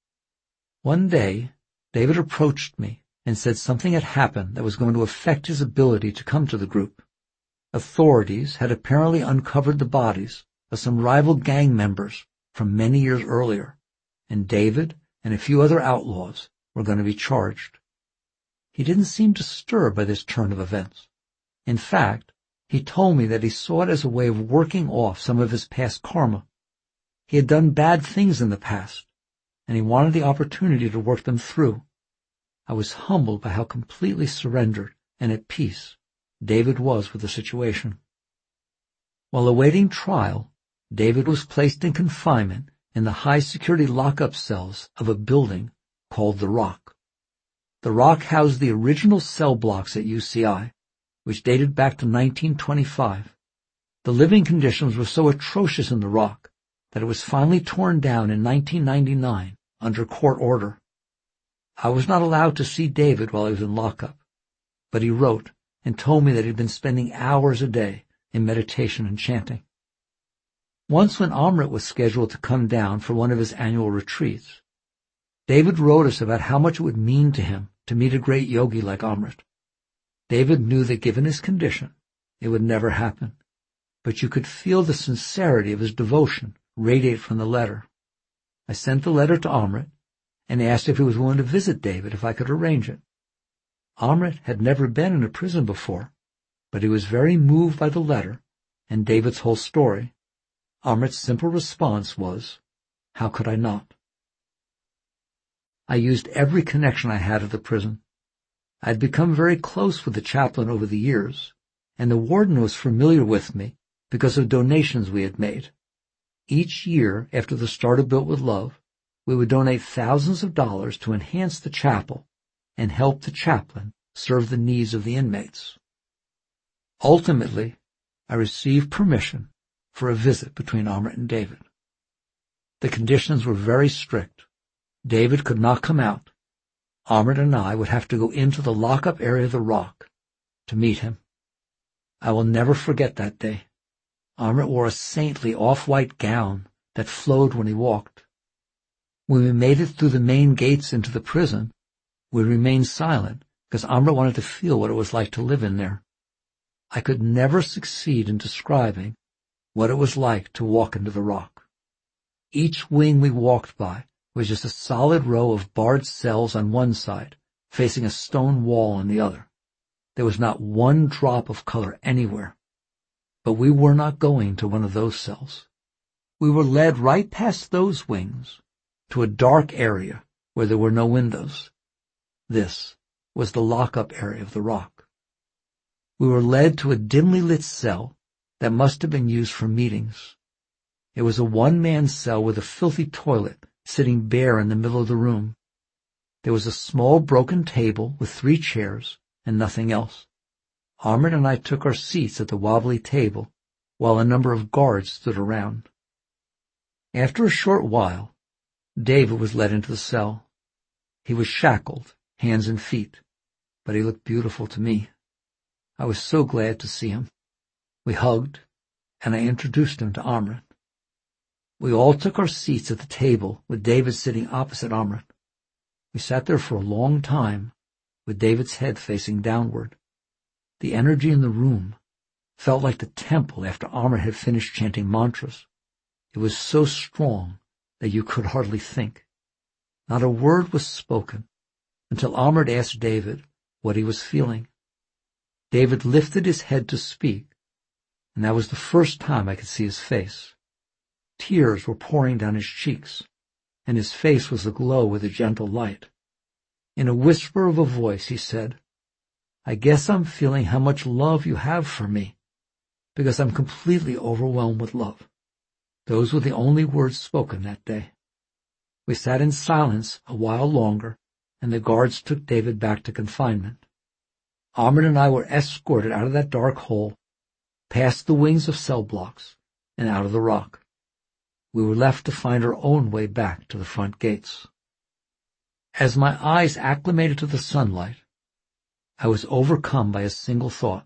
S1: One day, David approached me and said something had happened that was going to affect his ability to come to the group. Authorities had apparently uncovered the bodies of some rival gang members from many years earlier, and David and a few other outlaws were going to be charged. He didn't seem disturbed by this turn of events. In fact, he told me that he saw it as a way of working off some of his past karma. He had done bad things in the past, and he wanted the opportunity to work them through. I was humbled by how completely surrendered and at peace David was with the situation. While awaiting trial, David was placed in confinement in the high-security lockup cells of a building called The Rock. The Rock housed the original cell blocks at UCI, which dated back to 1925. The living conditions were so atrocious in The Rock that it was finally torn down in 1999 under court order. I was not allowed to see David while he was in lockup, but he wrote and told me that he'd been spending hours a day in meditation and chanting. Once when Amrit was scheduled to come down for one of his annual retreats, David wrote us about how much it would mean to him to meet a great yogi like Amrit. David knew that given his condition, it would never happen, but you could feel the sincerity of his devotion radiate from the letter. I sent the letter to Amrit and asked if he was willing to visit David if I could arrange it. Amrit had never been in a prison before, but he was very moved by the letter and David's whole story. Amrit's simple response was, "How could I not?" I used every connection I had at the prison. I had become very close with the chaplain over the years, and the warden was familiar with me because of donations we had made. Each year after the start of Built with Love, we would donate thousands of dollars to enhance the chapel and help the chaplain serve the needs of the inmates. Ultimately, I received permission for a visit between Amrit and David. The conditions were very strict. David could not come out. Amrit and I would have to go into the lockup area of The Rock to meet him. I will never forget that day. Amrit wore a saintly off-white gown that flowed when he walked. When we made it through the main gates into the prison, we remained silent because Amrit wanted to feel what it was like to live in there. I could never succeed in describing what it was like to walk into The Rock. Each wing we walked by was just a solid row of barred cells on one side, facing a stone wall on the other. There was not one drop of color anywhere. But we were not going to one of those cells. We were led right past those wings to a dark area where there were no windows. This was the lockup area of The Rock. We were led to a dimly lit cell that must have been used for meetings. It was a one-man cell with a filthy toilet sitting bare in the middle of the room. There was a small broken table with 3 chairs and nothing else. Amrit and I took our seats at the wobbly table while a number of guards stood around. After a short while, David was led into the cell. He was shackled, hands and feet, but he looked beautiful to me. I was so glad to see him. We hugged, and I introduced him to Amrit. We all took our seats at the table with David sitting opposite Amrit. We sat there for a long time, with David's head facing downward. The energy in the room felt like the temple after Amrit had finished chanting mantras. It was so strong that you could hardly think. Not a word was spoken until Amrit asked David what he was feeling. David lifted his head to speak, and that was the first time I could see his face. Tears were pouring down his cheeks, and his face was aglow with a gentle light. In a whisper of a voice, he said, "I guess I'm feeling how much love you have for me, because I'm completely overwhelmed with love." Those were the only words spoken that day. We sat in silence a while longer, and the guards took David back to confinement. Amrit and I were escorted out of that dark hole, past the wings of cell blocks, and out of the rock. We were left to find our own way back to the front gates. As my eyes acclimated to the sunlight, I was overcome by a single thought.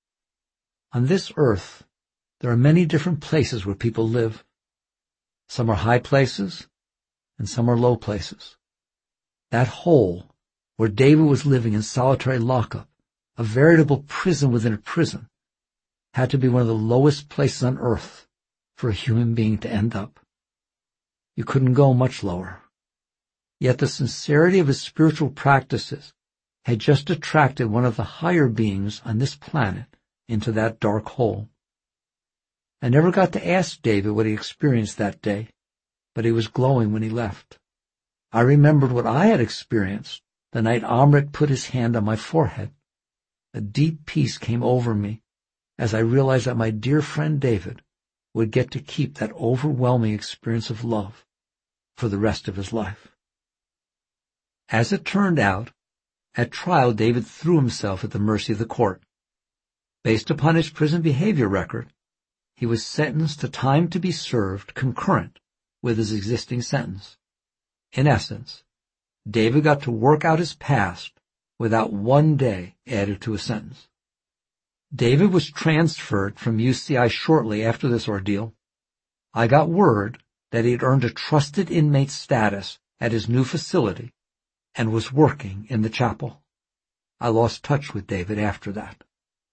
S1: On this earth, there are many different places where people live. Some are high places, and some are low places. That hole, where David was living in solitary lockup, a veritable prison within a prison, had to be one of the lowest places on earth for a human being to end up. You couldn't go much lower. Yet the sincerity of his spiritual practices had just attracted one of the higher beings on this planet into that dark hole. I never got to ask David what he experienced that day, but he was glowing when he left. I remembered what I had experienced the night Amrit put his hand on my forehead. A deep peace came over me as I realized that my dear friend David would get to keep that overwhelming experience of love for the rest of his life. As it turned out, at trial David threw himself at the mercy of the court. Based upon his prison behavior record, he was sentenced to time to be served concurrent with his existing sentence. In essence, David got to work out his past without one day added to his sentence. David was transferred from UCI shortly after this ordeal. I got word that he had earned a trusted inmate status at his new facility and was working in the chapel. I lost touch with David after that.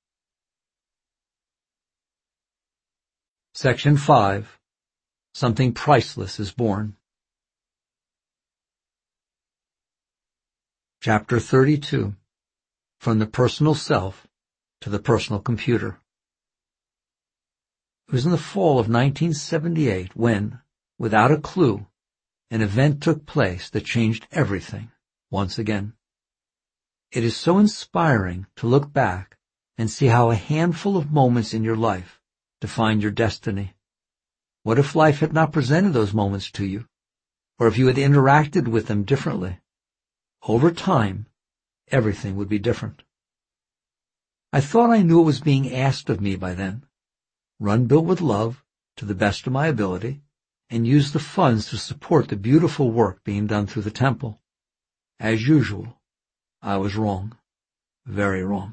S1: Section 5. Something priceless is born. Chapter 32. From the personal self to the personal computer. It was in the fall of 1978 when, without a clue, an event took place that changed everything once again. It is so inspiring to look back and see how a handful of moments in your life define your destiny. What if life had not presented those moments to you, or if you had interacted with them differently? Over time, everything would be different. I thought I knew what was being asked of me by then. Run Built with Love to the best of my ability and use the funds to support the beautiful work being done through the temple. As usual, I was wrong. Very wrong.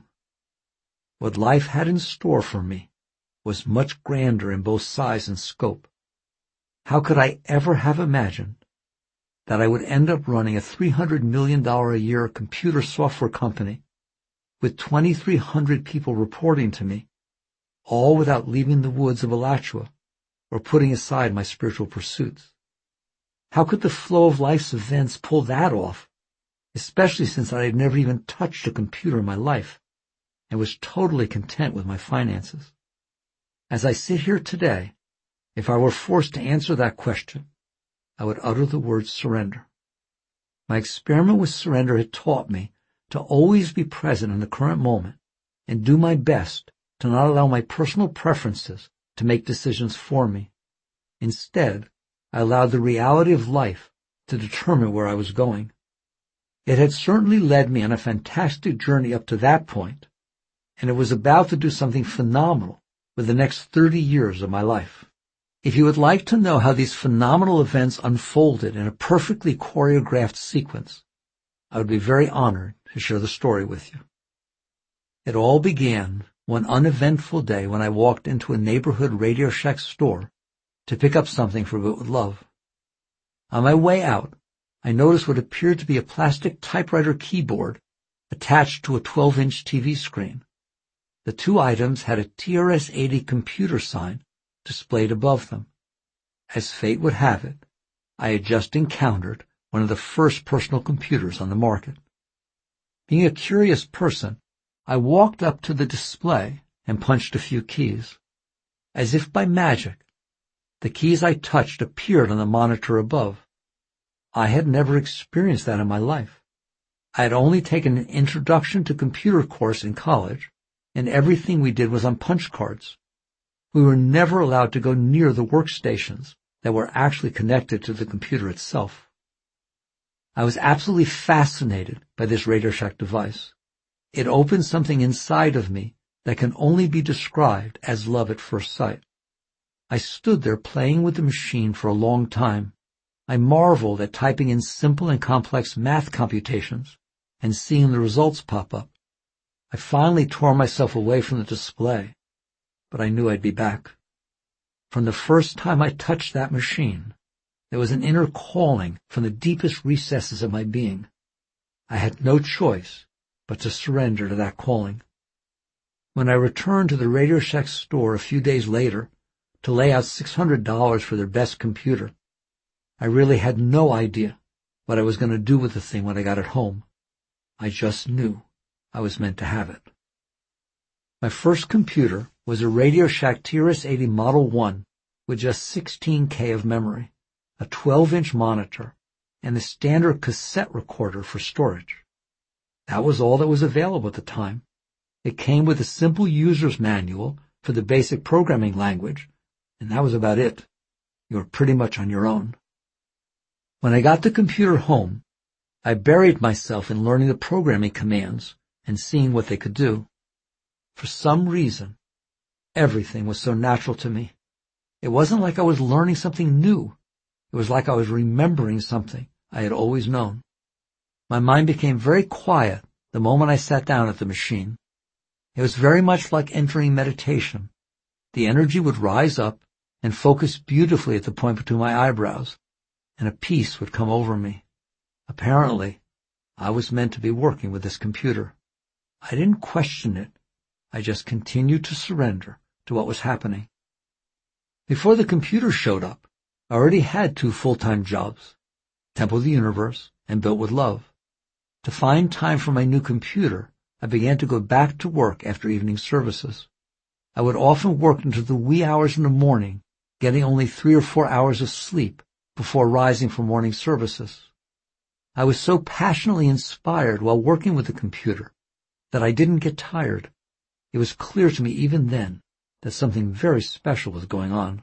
S1: What life had in store for me was much grander in both size and scope. How could I ever have imagined that I would end up running a $300 million a year computer software company with 2,300 people reporting to me, all without leaving the woods of Alachua or putting aside my spiritual pursuits? How could the flow of life's events pull that off, especially since I had never even touched a computer in my life and was totally content with my finances? As I sit here today, if I were forced to answer that question, I would utter the word surrender. My experiment with surrender had taught me to always be present in the current moment and do my best to not allow my personal preferences to make decisions for me. Instead, I allowed the reality of life to determine where I was going. It had certainly led me on a fantastic journey up to that point, and it was about to do something phenomenal with the next 30 years of my life. If you would like to know how these phenomenal events unfolded in a perfectly choreographed sequence, I would be very honored to share the story with you. It all began one uneventful day when I walked into a neighborhood Radio Shack store to pick up something for Built with Love. On my way out, I noticed what appeared to be a plastic typewriter keyboard attached to a 12-inch TV screen. The two items had a TRS-80 computer sign displayed above them. As fate would have it, I had just encountered one of the first personal computers on the market. Being a curious person, I walked up to the display and punched a few keys. As if by magic, the keys I touched appeared on the monitor above. I had never experienced that in my life. I had only taken an introduction to computer course in college, and everything we did was on punch cards. We were never allowed to go near the workstations that were actually connected to the computer itself. I was absolutely fascinated by this Radio Shack device. It opened something inside of me that can only be described as love at first sight. I stood there playing with the machine for a long time. I marveled at typing in simple and complex math computations and seeing the results pop up. I finally tore myself away from the display, but I knew I'd be back. From the first time I touched that machine, there was an inner calling from the deepest recesses of my being. I had no choice but to surrender to that calling. When I returned to the Radio Shack store a few days later to lay out $600 for their best computer, I really had no idea what I was going to do with the thing when I got it home. I just knew I was meant to have it. My first computer was a Radio Shack TRS-80 Model 1 with just 16K of memory, a 12-inch monitor, and the standard cassette recorder for storage. That was all that was available at the time. It came with a simple user's manual for the basic programming language, and that was about it. You were pretty much on your own. When I got the computer home, I buried myself in learning the programming commands and seeing what they could do. For some reason, everything was so natural to me. It wasn't like I was learning something new. It was like I was remembering something I had always known. My mind became very quiet the moment I sat down at the machine. It was very much like entering meditation. The energy would rise up and focus beautifully at the point between my eyebrows, and a peace would come over me. Apparently, I was meant to be working with this computer. I didn't question it. I just continued to surrender to what was happening. Before the computer showed up, I already had 2 full-time jobs, Temple of the Universe and Built with Love. To find time for my new computer, I began to go back to work after evening services. I would often work into the wee hours in the morning, getting only 3 or 4 hours of sleep before rising for morning services. I was so passionately inspired while working with the computer that I didn't get tired. It was clear to me even then that something very special was going on.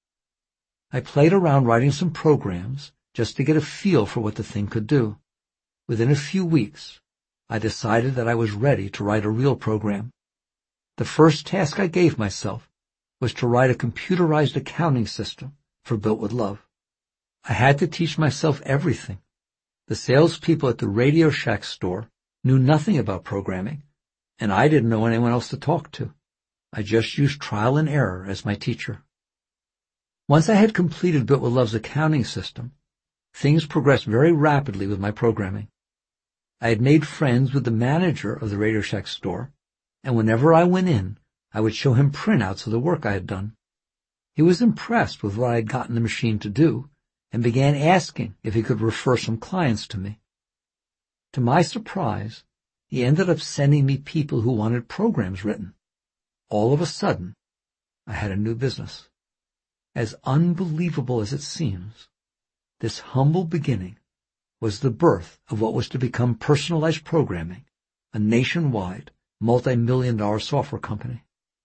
S1: I played around writing some programs just to get a feel for what the thing could do. Within a few weeks, I decided that I was ready to write a real program. The first task I gave myself was to write a computerized accounting system for Built with Love. I had to teach myself everything. The salespeople at the Radio Shack store knew nothing about programming, and I didn't know anyone else to talk to. I just used trial and error as my teacher. Once I had completed Built with Love's accounting system, things progressed very rapidly with my programming. I had made friends with the manager of the Radio Shack store, and whenever I went in, I would show him printouts of the work I had done. He was impressed with what I had gotten the machine to do, and began asking if he could refer some clients to me. To my surprise, he ended up sending me people who wanted programs written. All of a sudden, I had a new business. As unbelievable as it seems, this humble beginning was the birth of what was to become Personalized Programming, a nationwide, multi-million-dollar software company.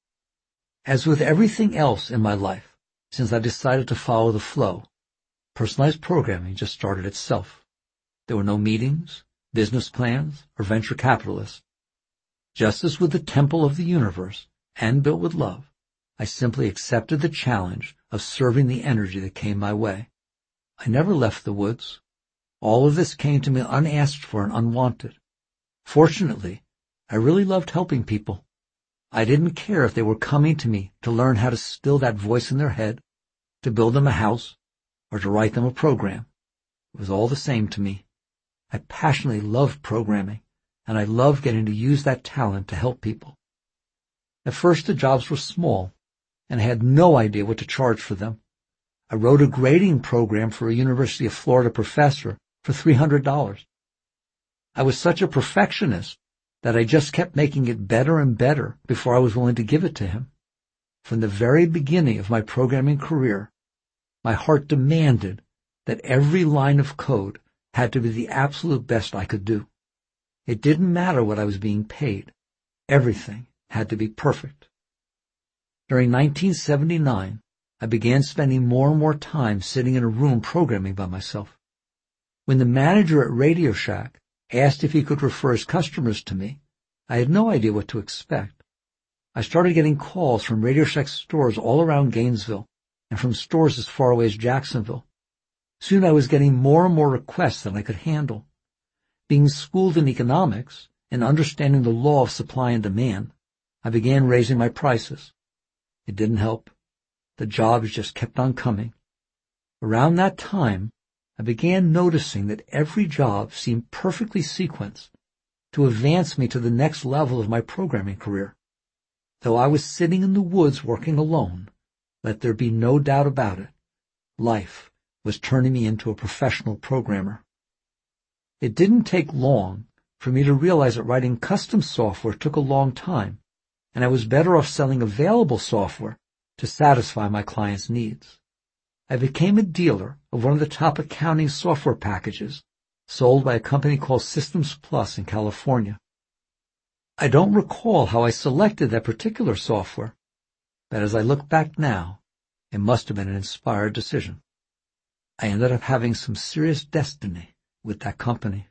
S1: As with everything else in my life, since I decided to follow the flow, Personalized Programming just started itself. There were no meetings, business plans, or venture capitalists. Just as with the Temple of the Universe and Built with Love, I simply accepted the challenge of serving the energy that came my way. I never left the woods. All of this came to me unasked for and unwanted. Fortunately, I really loved helping people. I didn't care if they were coming to me to learn how to still that voice in their head, to build them a house, or to write them a program. It was all the same to me. I passionately loved programming, and I loved getting to use that talent to help people. At first the jobs were small, and I had no idea what to charge for them. I wrote a grading program for a University of Florida professor for $300. I was such a perfectionist that I just kept making it better and better before I was willing to give it to him. From the very beginning of my programming career, my heart demanded that every line of code had to be the absolute best I could do. It didn't matter what I was being paid. Everything had to be perfect. During 1979, I began spending more and more time sitting in a room programming by myself. When the manager at Radio Shack asked if he could refer his customers to me, I had no idea what to expect. I started getting calls from Radio Shack stores all around Gainesville and from stores as far away as Jacksonville. Soon I was getting more and more requests than I could handle. Being schooled in economics and understanding the law of supply and demand, I began raising my prices. It didn't help. The jobs just kept on coming. Around that time, I began noticing that every job seemed perfectly sequenced to advance me to the next level of my programming career. Though I was sitting in the woods working alone, let there be no doubt about it, life was turning me into a professional programmer. It didn't take long for me to realize that writing custom software took a long time, and I was better off selling available software to satisfy my clients' needs. I became a dealer of one of the top accounting software packages sold by a company called Systems Plus in California. I don't recall how I selected that particular software, but as I look back now, it must have been an inspired decision. I ended up having some serious destiny with that company.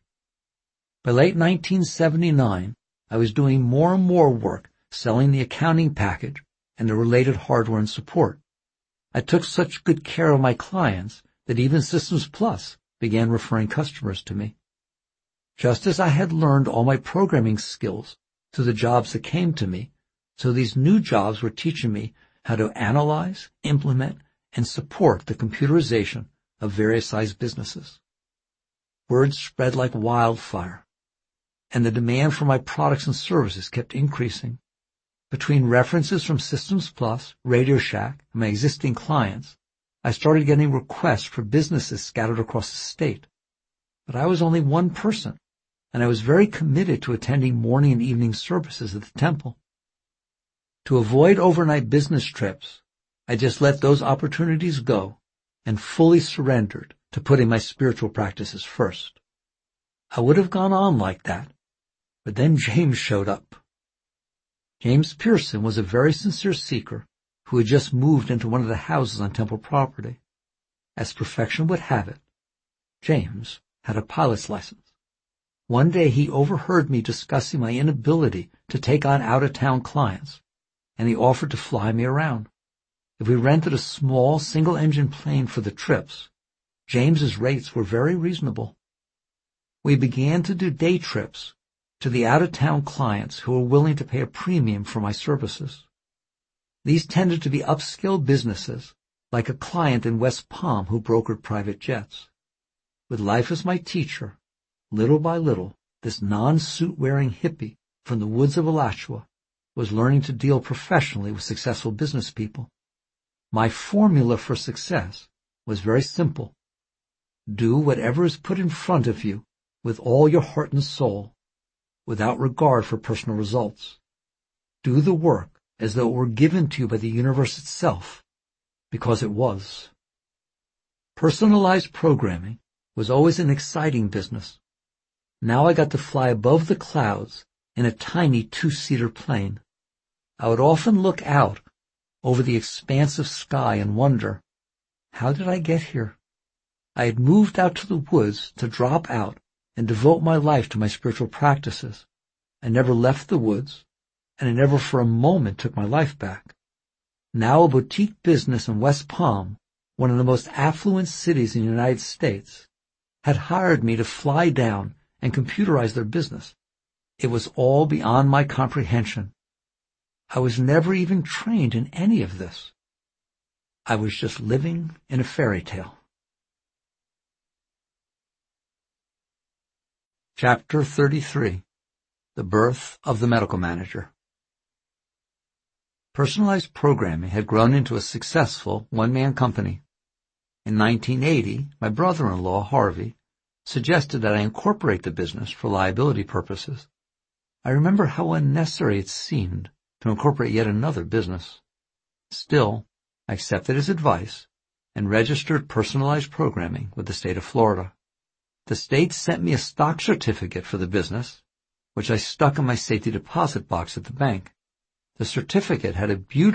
S1: By late 1979, I was doing more and more work selling the accounting package and the related hardware and support. I took such good care of my clients that even Systems Plus began referring customers to me. Just as I had learned all my programming skills through the jobs that came to me, so these new jobs were teaching me how to analyze, implement, and support the computerization of various sized businesses. Word spread like wildfire, and the demand for my products and services kept increasing. Between references from Systems Plus, Radio Shack, and my existing clients, I started getting requests for businesses scattered across the state. But I was only one person, and I was very committed to attending morning and evening services at the temple. To avoid overnight business trips, I just let those opportunities go and fully surrendered to putting my spiritual practices first. I would have gone on like that, but then James showed up. James Pearson was a very sincere seeker who had just moved into one of the houses on temple property. As perfection would have it, James had a pilot's license. One day he overheard me discussing my inability to take on out-of-town clients, and he offered to fly me around. If we rented a small single-engine plane for the trips, James's rates were very reasonable. We began to do day trips to the out-of-town clients who were willing to pay a premium for my services. These tended to be upscale businesses, like a client in West Palm who brokered private jets. With life as my teacher, little by little, this non-suit-wearing hippie from the woods of Alachua was learning to deal professionally with successful business people. My formula for success was very simple. Do whatever is put in front of you with all your heart and soul, without regard for personal results. Do the work as though it were given to you by the universe itself, because it was. Personalized programming was always an exciting business. Now I got to fly above the clouds in a tiny two-seater plane. I would often look out over the expansive sky and wonder, how did I get here? I had moved out to the woods to drop out and devote my life to my spiritual practices. I never left the woods, and I never for a moment took my life back. Now a boutique business in West Palm, one of the most affluent cities in the United States, had hired me to fly down and computerize their business. It was all beyond my comprehension. I was never even trained in any of this. I was just living in a fairy tale. Chapter 33. The Birth of the Medical Manager. Personalized programming had grown into a successful one-man company. In 1980, my brother-in-law, Harvey, suggested that I incorporate the business for liability purposes. I remember how unnecessary it seemed to incorporate yet another business. Still, I accepted his advice and registered personalized programming with the state of Florida. The state sent me a stock certificate for the business, which I stuck in my safety deposit box at the bank. The certificate had a beautiful